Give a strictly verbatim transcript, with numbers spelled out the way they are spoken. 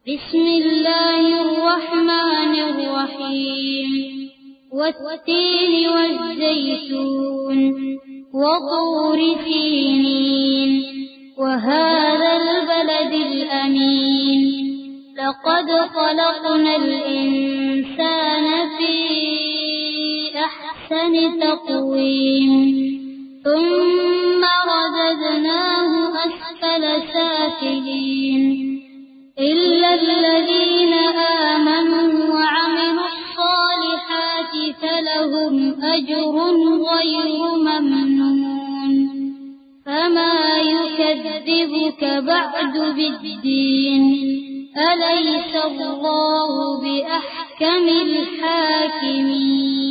बिस्मिल्लाहिर्रहमानिर्रहीम। वत्तीन वज़्ज़ैतून वतूरि सीनीन वहाज़ल बलदिल अमीन। लक़द ख़लक़नल इंसान फ़ी अहसनि तक़वीम। थुम्मा रददनाहु अस्फ़ल साफ़िलीन। इल्लल्लज़ीन आमनू वअमिलुस्सालिहाति फलहुम अज्रुन ग़ैरु ममनून। फमा युकज़्ज़िबुक बअदु बिद्दीन। अलैसल्लाहु बिअहकमिल हाकिमीन।